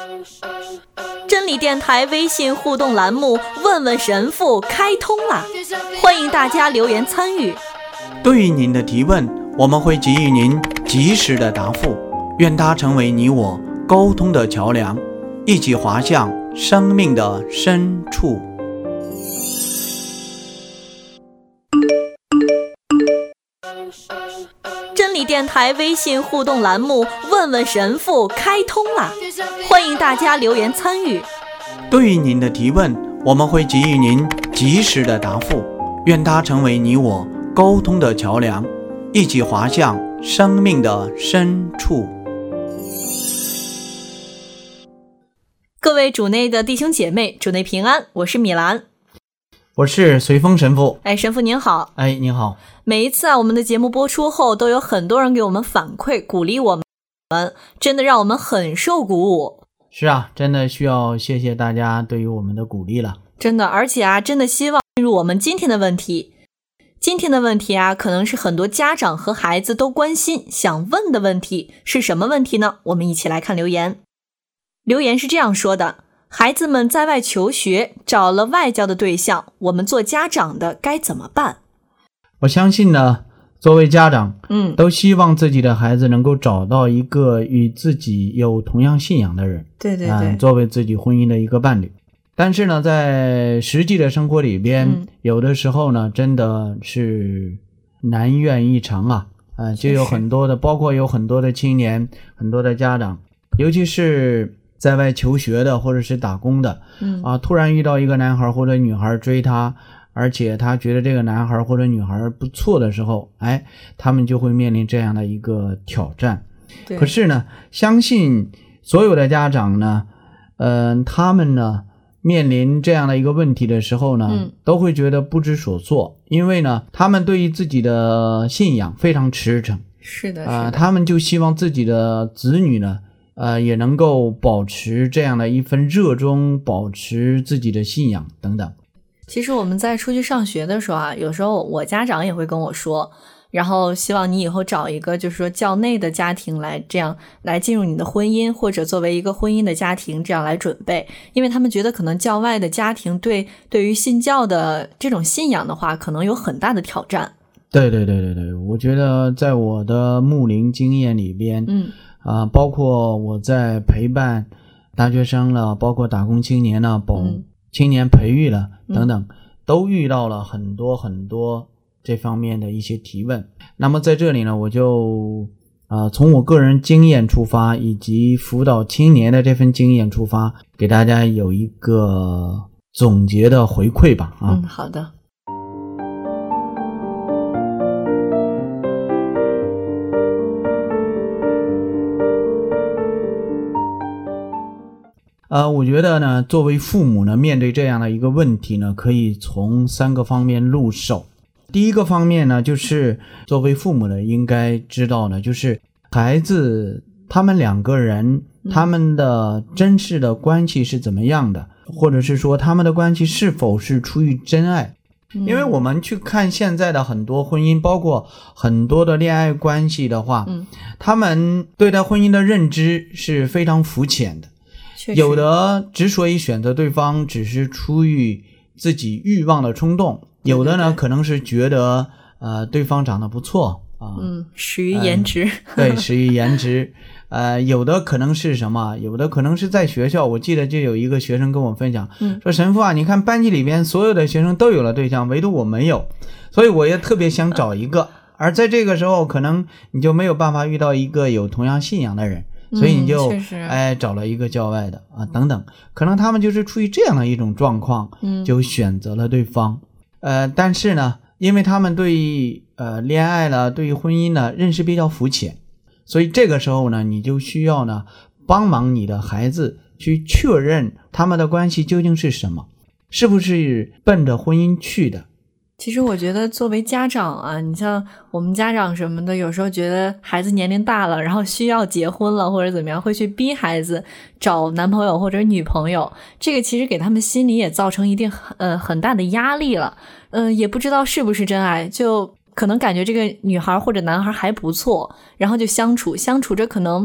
真理电台微信互动栏目问问神父开通了，欢迎大家留言参与。 对于您的提问，我们会给予您及时的答复，愿它成为你我沟通的桥梁，一起滑向生命的深处。 真理电台微信互动栏目问问神父开通了，欢迎大家留言参与。 对于您的提问，我们会给予您及时的答复，愿它成为你我沟通的桥梁，一起滑向生命的深处。 各位主内的弟兄姐妹，主内平安，我是米兰， 我是随风神父。 神父您好。 您好。 每一次我们的节目播出后，都有很多人给我们反馈，鼓励我们，真的让我们很受鼓舞。 是啊，真的需要谢谢大家对于我们的鼓励了。 真的，而且真的希望进入我们今天的问题。今天的问题可能是很多家长和孩子都关心想问的问题，是什么问题呢？我们一起来看留言。留言是这样说的：孩子们在外求学，找了外教的对象，我们做家长的该怎么办？ 我相信呢，作为家长，都希望自己的孩子能够找到一个与自己有同样信仰的人， 对对对， 作为自己婚姻的一个伴侣。但是呢，在实际的生活里边，有的时候呢，真的是难愿异常啊，就有很多的，包括有很多的青年，很多的家长，尤其是在外求学的或者是打工的，突然遇到一个男孩或者女孩追他，而且他觉得这个男孩或者女孩不错的时候，他们就会面临这样的一个挑战。可是呢，相信所有的家长呢，他们呢面临这样的一个问题的时候呢，都会觉得不知所措，因为呢，他们对于自己的信仰非常虔诚。 是的， 他们就希望自己的子女呢，也能够保持这样的一份热衷，保持自己的信仰等等。 其实我们在出去上学的时候有时候我家长也会跟我说，然后希望你以后找一个就是说教内的家庭来，这样来进入你的婚姻，或者作为一个婚姻的家庭这样来准备，因为他们觉得可能教外的家庭对于信教的这种信仰的话可能有很大的挑战。 对，我觉得在我的牧灵经验里边，包括我在陪伴大学生了，包括打工青年了，青年培育了等等，都遇到了很多很多这方面的一些提问。那么在这里呢，我就从我个人经验出发，以及辅导青年的这份经验出发，给大家有一个总结的回馈吧。 好的。 我觉得呢，作为父母呢，面对这样的一个问题呢，可以从3个方面入手。第一个方面呢，就是作为父母呢，应该知道呢，就是孩子他们2个人，他们的真实的关系是怎么样的，或者是说他们的关系是否是出于真爱。因为我们去看现在的很多婚姻，包括很多的恋爱关系的话，他们对待婚姻的认知是非常肤浅的。有的之所以选择对方只是出于自己欲望的冲动，有的呢可能是觉得对方长得不错始于颜值， 对，始于颜值。有的可能是什么？有的可能是在学校，我记得就有一个学生跟我分享，说神父你看班级里边所有的学生都有了对象，唯独我没有，所以我也特别想找一个。而在这个时候，可能你就没有办法遇到一个有同样信仰的人，所以你就找了一个教外的等等，可能他们就是出于这样的一种状况，就选择了对方。但是呢，因为他们对于恋爱了，对于婚姻呢认识比较肤浅，所以这个时候呢，你就需要呢帮忙你的孩子去确认他们的关系究竟是什么，是不是奔着婚姻去的。 其实我觉得作为家长你像我们家长什么的，有时候觉得孩子年龄大了，然后需要结婚了或者怎么样，会去逼孩子找男朋友或者女朋友，这个其实给他们心里也造成一定很大的压力了。也不知道是不是真爱，就可能感觉这个女孩或者男孩还不错，然后就相处着，可能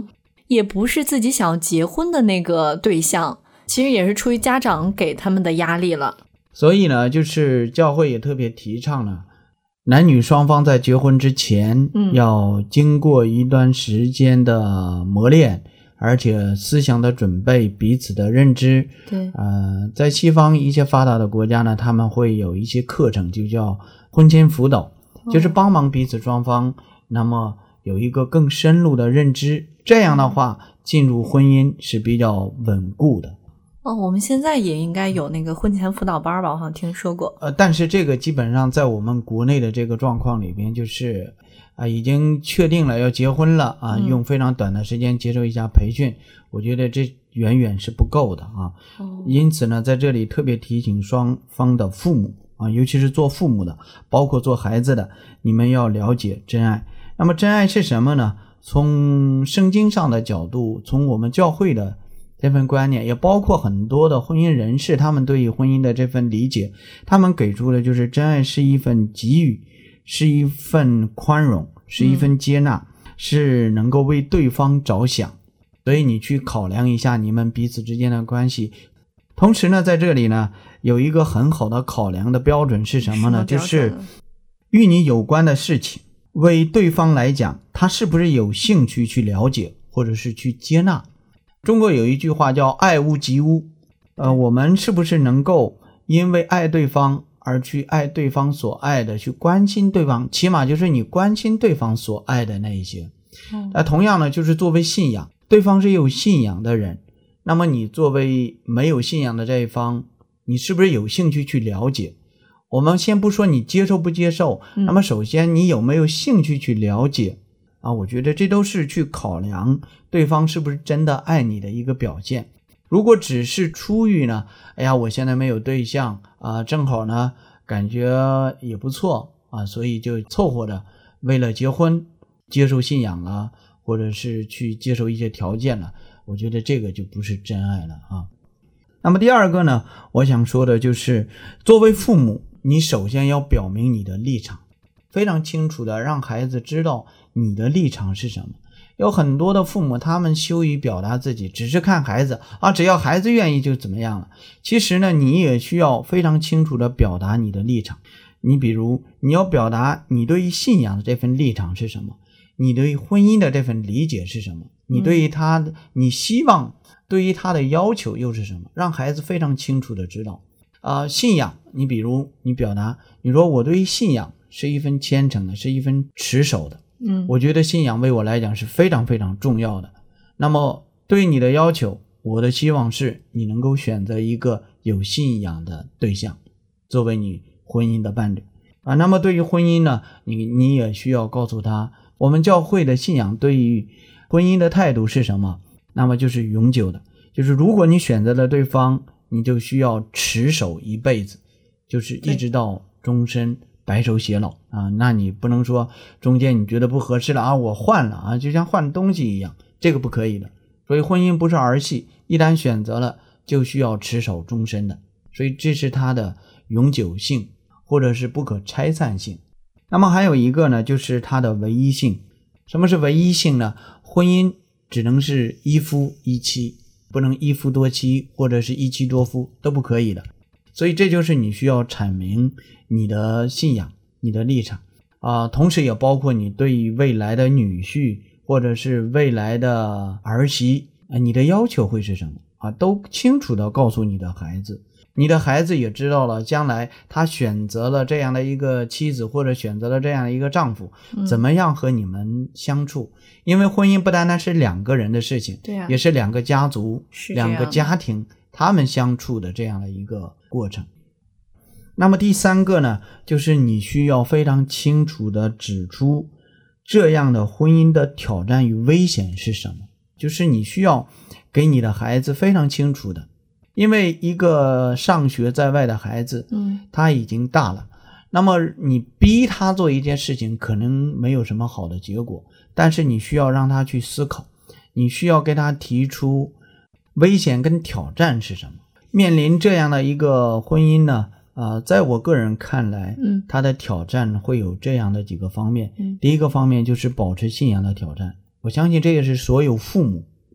也不是自己想要结婚的那个对象，其实也是出于家长给他们的压力了。 所以呢，就是教会也特别提倡了，男女双方在结婚之前要经过一段时间的磨练，而且思想的准备，彼此的认知。 对， 在西方一些发达的国家呢，他们会有一些课程，就叫婚前辅导，就是帮忙彼此双方，那么有一个更深入的认知，这样的话进入婚姻是比较稳固的。 我们现在也应该有那个婚前辅导班吧，我好像听说过。 但是这个基本上在我们国内的这个状况里边，就是已经确定了要结婚了啊，用非常短的时间接受一下培训，我觉得这远远是不够的啊。因此呢，在这里特别提醒双方的父母啊，尤其是做父母的，包括做孩子的，你们要了解真爱。那么真爱是什么呢？从圣经上的角度，从我们教会的这份观念，也包括很多的婚姻人士，他们对于婚姻的这份理解，他们给出的就是真爱是一份给予，是一份宽容，是一份接纳，是能够为对方着想。所以你去考量一下你们彼此之间的关系。同时呢，在这里呢，有一个很好的考量的标准是什么呢？就是与你有关的事情，为对方来讲，他是不是有兴趣去了解，或者是去接纳。中国有一句话叫爱屋及乌，我们是不是能够因为爱对方而去爱对方所爱的，去关心对方，起码就是你关心对方所爱的那一些。同样呢，就是作为信仰，对方是有信仰的人，那么你作为没有信仰的这一方，你是不是有兴趣去了解？我们先不说你接受不接受，那么首先你有没有兴趣去了解我觉得这都是去考量对方是不是真的爱你的一个表现。如果只是出于呢，我现在没有对象正好呢感觉也不错所以就凑合的为了结婚接受信仰了，或者是去接受一些条件了，我觉得这个就不是真爱了那么第二个呢，我想说的就是作为父母，你首先要表明你的立场，非常清楚的让孩子知道你的立场是什么。有很多的父母他们羞于表达自己，只是看孩子只要孩子愿意就怎么样了。其实呢，你也需要非常清楚的表达你的立场。你比如你要表达你对于信仰的这份立场是什么，你对于婚姻的这份理解是什么，你对于他你希望对于他的要求又是什么，让孩子非常清楚的知道信仰，你比如你表达，你说我对于信仰是一份虔诚的，是一份持守的，我觉得信仰为我来讲是非常非常重要的。那么对于你的要求，我的希望是你能够选择一个有信仰的对象作为你婚姻的伴侣那么对于婚姻呢，你也需要告诉他，我们教会的信仰对于婚姻的态度是什么，那么就是永久的，就是如果你选择了对方，你就需要持守一辈子，就是一直到终身白首偕老那你不能说中间你觉得不合适了我换了就像换东西一样，这个不可以的。所以婚姻不是儿戏，一旦选择了就需要持守终身的，所以这是它的永久性或者是不可拆散性。那么还有一个呢，就是它的唯一性。什么是唯一性呢？婚姻只能是一夫一妻，不能一夫多妻或者是一妻多夫，都不可以的。所以这就是你需要阐明你的信仰，你的立场同时也包括你对于未来的女婿或者是未来的儿媳你的要求会是什么都清楚地告诉你的孩子。你的孩子也知道了将来他选择了这样的一个妻子或者选择了这样的一个丈夫怎么样和你们相处。因为婚姻不单单是两个人的事情， 对也是两个家族两个家庭他们相处的这样的一个过程。那么第三个呢，就是你需要非常清楚地指出这样的婚姻的挑战与危险是什么，就是你需要给你的孩子非常清楚的。因为一个上学在外的孩子他已经大了，那么你逼他做一件事情可能没有什么好的结果，但是你需要让他去思考，你需要给他提出危险跟挑战是什么。面临这样的一个婚姻呢在我个人看来他的挑战会有这样的几个方面第一个方面就是保持信仰的挑战。我相信这也是所有父母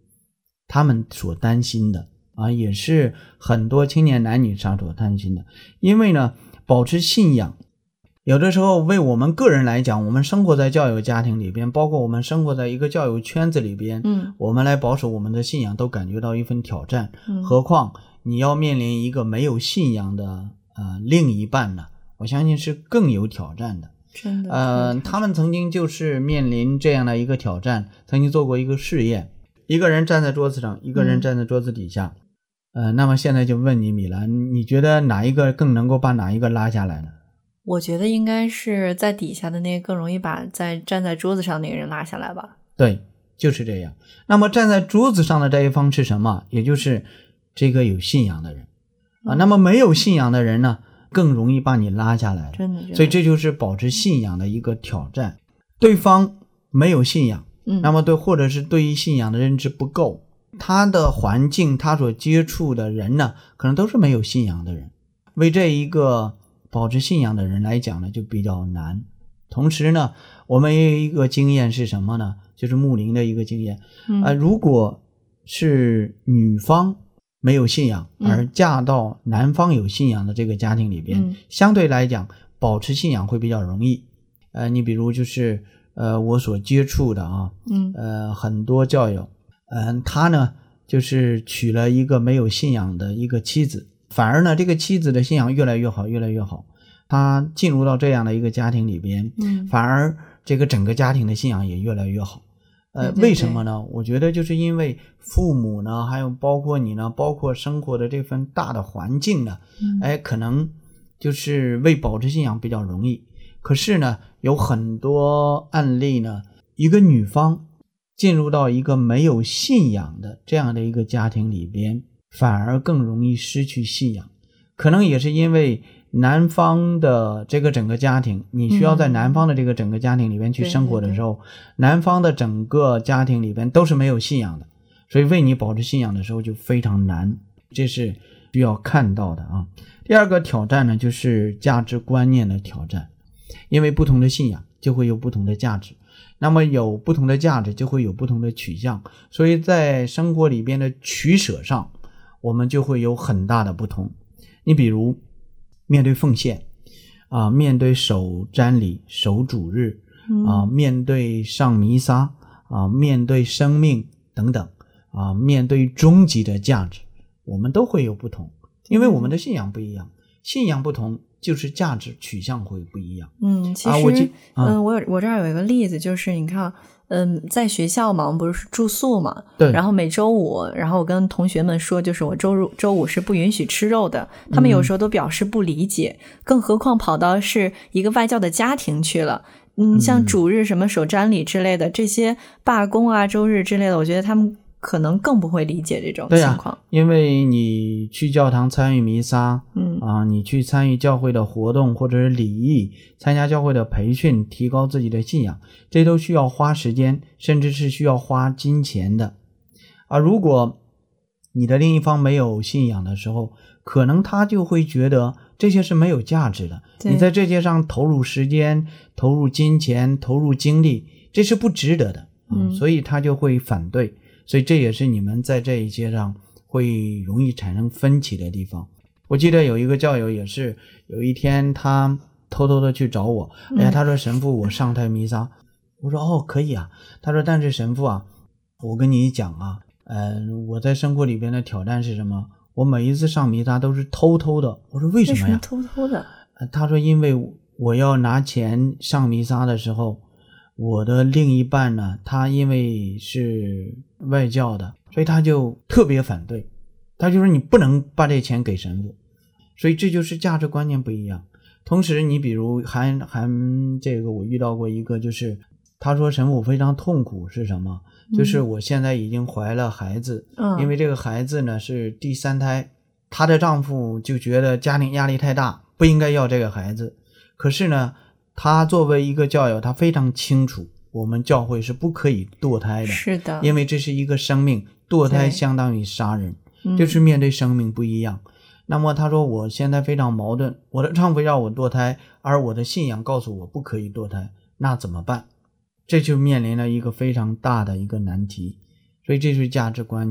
他们所担心的啊，也是很多青年男女他所担心的。因为呢，保持信仰有的时候为我们个人来讲，我们生活在教友家庭里边，包括我们生活在一个教友圈子里边，我们来保守我们的信仰都感觉到一份挑战，何况你要面临一个没有信仰的另一半呢，我相信是更有挑战的。 真的， 他们曾经就是面临这样的一个挑战，曾经做过一个试验，一个人站在桌子上，一个人站在桌子底下，那么现在就问你米兰，你觉得哪一个更能够把哪一个拉下来呢？ 我觉得应该是在底下的那个更容易把站在桌子上那个人拉下来吧。 对，就是这样。那么站在桌子上的这一方是什么？也就是这个有信仰的人那么没有信仰的人呢，更容易把你拉下来。 真的。 所以这就是保持信仰的一个挑战。对方没有信仰，那么或者是对于信仰的认知不够，他的环境他所接触的人呢，可能都是没有信仰的人。为这一个保持信仰的人来讲呢，就比较难。同时呢，我们也有一个经验是什么呢？就是牧灵的一个经验。如果是女方没有信仰，而嫁到男方有信仰的这个家庭里边，相对来讲保持信仰会比较容易。你比如就是我所接触的很多教友，他呢就是娶了一个没有信仰的一个妻子，反而呢这个妻子的信仰越来越好，越来越好。他进入到这样的一个家庭里边，反而这个整个家庭的信仰也越来越好。为什么呢？我觉得就是因为父母呢，还有包括你呢，包括生活的这份大的环境呢，可能就是为保持信仰比较容易。可是呢，有很多案例呢，一个女方进入到一个没有信仰的这样的一个家庭里边，反而更容易失去信仰。可能也是因为男方的这个整个家庭，你需要在男方的这个整个家庭里边去生活的时候，男方的整个家庭里边都是没有信仰的，所以为你保持信仰的时候就非常难，这是需要看到的啊。第二个挑战呢，就是价值观念的挑战。因为不同的信仰就会有不同的价值，那么有不同的价值就会有不同的取向，所以在生活里边的取舍上，我们就会有很大的不同。你比如面对奉献面对守瞻礼、守主日面对上弥撒面对生命等等面对终极的价值，我们都会有不同，因为我们的信仰不一样，信仰不同就是价值取向会不一样。 其实我这儿有一个例子，就是你看在学校嘛，我们不是住宿嘛， 对， 然后每周五，然后我跟同学们说，就是我周五是不允许吃肉的，他们有时候都表示不理解，更何况跑到是一个外教的家庭去了。像主日什么守瞻礼之类的，这些罢工周日之类的，我觉得他们可能更不会理解这种情况。 因为你去教堂参与弥撒你去参与教会的活动或者是礼仪，参加教会的培训，提高自己的信仰，这都需要花时间，甚至是需要花金钱的。如果你的另一方没有信仰的时候，可能他就会觉得这些是没有价值的，你在这些上投入时间、投入金钱、投入精力，这是不值得的所以他就会反对。所以这也是你们在这一些上会容易产生分歧的地方。我记得有一个教友也是有一天他偷偷的去找我，他说神父我上台弥撒，我说可以啊，他说但是神父我跟你讲我在生活里边的挑战是什么，我每一次上弥撒都是偷偷的。我说为什么呀？ 偷偷的他说因为我要拿钱上弥撒的时候，我的另一半呢，他因为是外教的，所以他就特别反对，他就说你不能把这钱给神父。所以这就是价值观念不一样。同时你比如还这个我遇到过一个，就是他说神父非常痛苦是什么，就是我现在已经怀了孩子因为这个孩子呢是第3胎，她的丈夫就觉得家庭压力太大，不应该要这个孩子。可是呢他作为一个教友，他非常清楚我们教会是不可以堕胎的， 是的， 因为这是一个生命，堕胎相当于杀人就是面对生命不一样。那么他说我现在非常矛盾，我的丈夫要我堕胎，而我的信仰告诉我不可以堕胎，那怎么办？这就面临了一个非常大的一个难题。所以这是价值观念。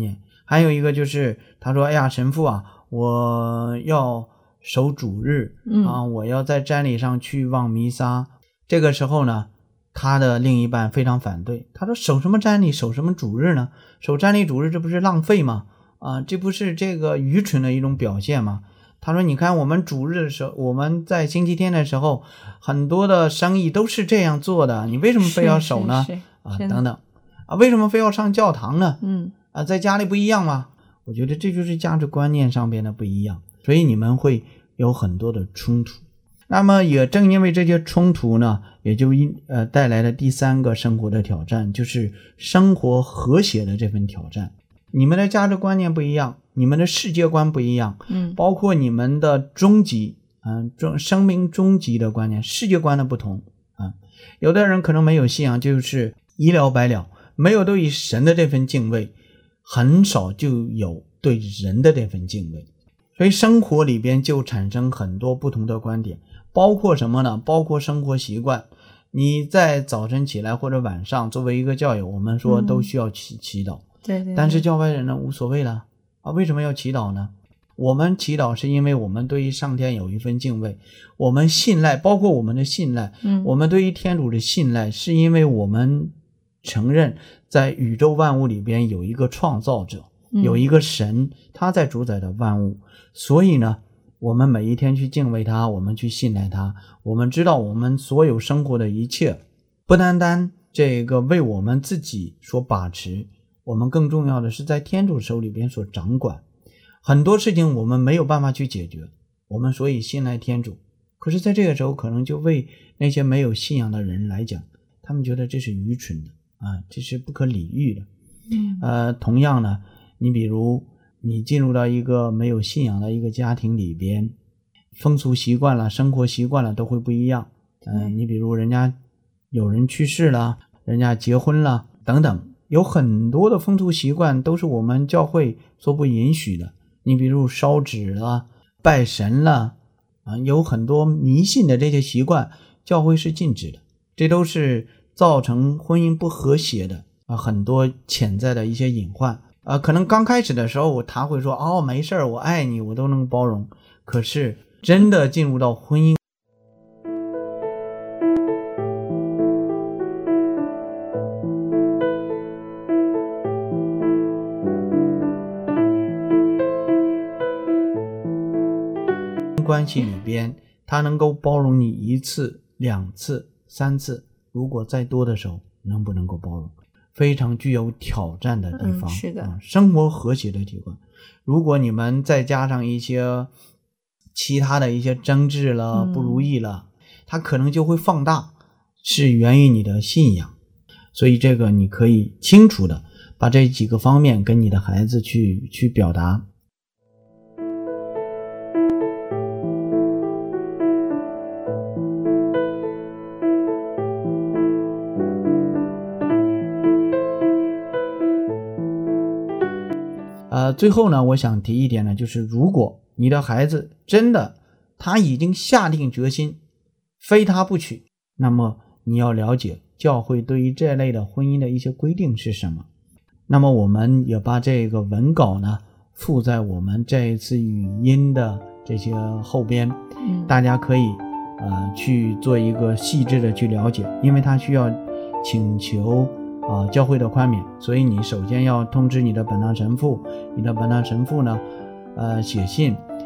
还有一个就是他说，哎呀，神父啊，我要守主日我要在瞻礼上去望弥撒。这个时候呢，他的另一半非常反对，他说守什么瞻礼，守什么主日呢？守瞻礼主日这不是浪费吗？这不是这个愚蠢的一种表现吗？他说你看我们主日的时候，我们在星期天的时候很多的生意都是这样做的，你为什么非要守呢？等等为什么非要上教堂呢？在家里不一样吗？我觉得这就是价值观念上边的不一样，所以你们会有很多的冲突。那么也正因为这些冲突呢，也就带来了第三个生活的挑战，就是生活和谐的这份挑战。你们的价值观念不一样，你们的世界观不一样，包括你们的终极生命终极的观念、世界观的不同有的人可能没有信仰，就是一了百了，没有对神的这份敬畏，很少就有对人的这份敬畏，所以生活里边就产生很多不同的观点，包括什么呢？包括生活习惯。你在早晨起来或者晚上，作为一个教友，我们说都需要祈祷。 对， 但是教外人呢无所谓了为什么要祈祷呢？我们祈祷是因为我们对于上天有一份敬畏，我们信赖，包括我们的信赖我们对于天主的信赖，是因为我们承认在宇宙万物里边有一个创造者，有一个神，他在主宰的万物，所以呢我们每一天去敬畏他，我们去信赖他，我们知道我们所有生活的一切不单单这个为我们自己所把持，我们更重要的是在天主手里边所掌管。很多事情我们没有办法去解决，我们所以信赖天主，可是在这个时候可能就为那些没有信仰的人来讲，他们觉得这是愚蠢的这是不可理喻的同样呢，你比如你进入到一个没有信仰的一个家庭里边，风俗习惯了，生活习惯了都会不一样你比如人家有人去世了，人家结婚了等等，有很多的风俗习惯都是我们教会所不允许的。你比如烧纸了，拜神了有很多迷信的这些习惯教会是禁止的，这都是造成婚姻不和谐的很多潜在的一些隐患可能刚开始的时候他会说没事我爱你，我都能包容，可是真的进入到婚姻关系里边，他能够包容你1次、2次、3次，如果再多的时候能不能够包容，非常具有挑战的地方是的生活和谐的地方。如果你们再加上一些其他的一些争执了不如意了它可能就会放大，是源于你的信仰。所以这个你可以清楚的把这几个方面跟你的孩子去表达。最后呢，我想提一点呢，就是如果你的孩子真的他已经下定决心非他不娶，那么你要了解教会对于这类的婚姻的一些规定是什么。那么我们也把这个文稿呢附在我们这一次语音的这些后边大家可以去做一个细致的去了解，因为它需要请求教会的宽免，所以你首先要通知你的本堂神父，你的本堂神父呢写信